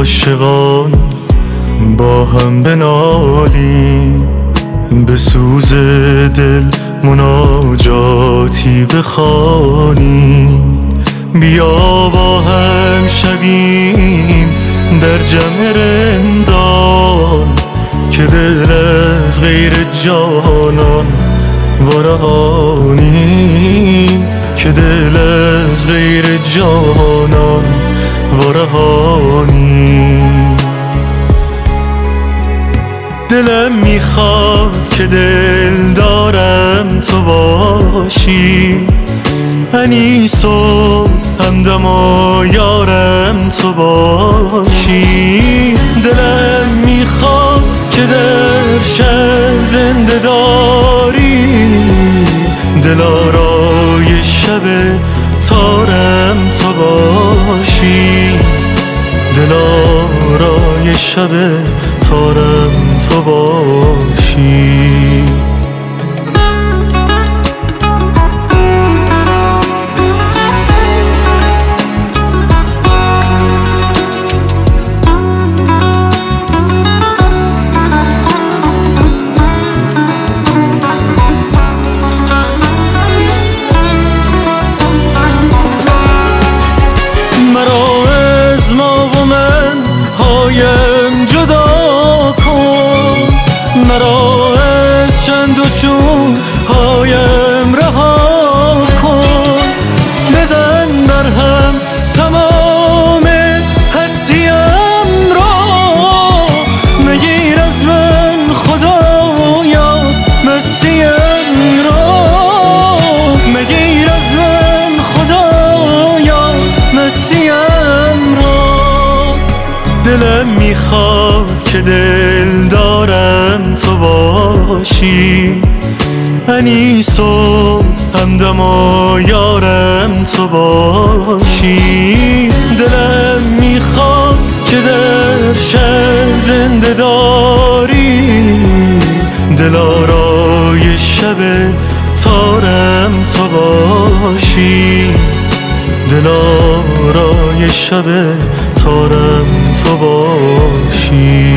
عاشقان با هم بنالیم، به سوز دل مناجاتی بخوانیم. بیا با هم شویم در جمع رندان، که دل از غیر جانان ورهانیم، که دل از غیر جانان ورهانیم. دلم میخواد که دل دارم تو باشی، انیس و همدم و یارم تو باشی. دلم میخواد که در شب زنده داری، دلارای شب تارم تو باشی، دلارای شب تارم تو باشی. مرا از چند و چون هایم رها کن، بزن برهم تمام هستیم را. مگیر از من خدایا مستیم را، مگیر از من خدایا مستیم را. دلم میخواد که دل دارم تو باشی، انیس و همدم و یارم تو باشی. دلم میخواد که در شب زنده داری، دلارای شب تارم تو باشی، دلارای شب تارم تو باشی.